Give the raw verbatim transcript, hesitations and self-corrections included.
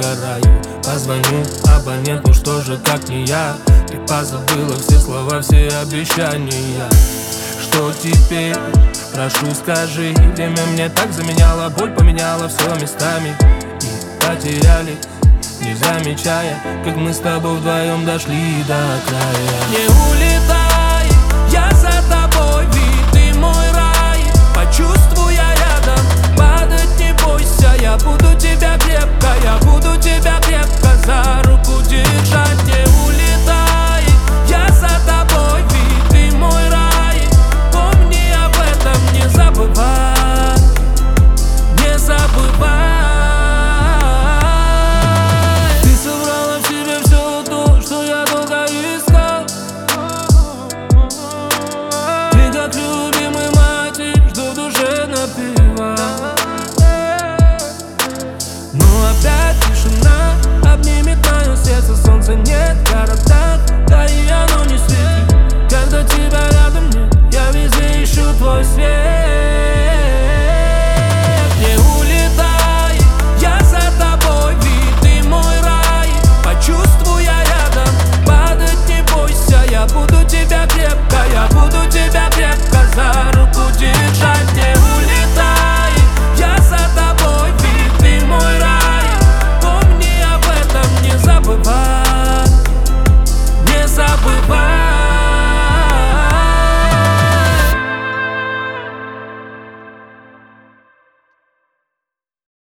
догораю. Позвоню абоненту, что же как не я. Ты позабыла все слова, все обещания. Что теперь? Прошу, скажи. Время мне так заменяло, боль поменяла все местами. И потерялись, не замечая, как мы с тобой вдвоем дошли до края. Не улетай, я за тобой, ведь ты мой рай. Почувствуй, я рядом, падать не бойся, я буду тебя крепко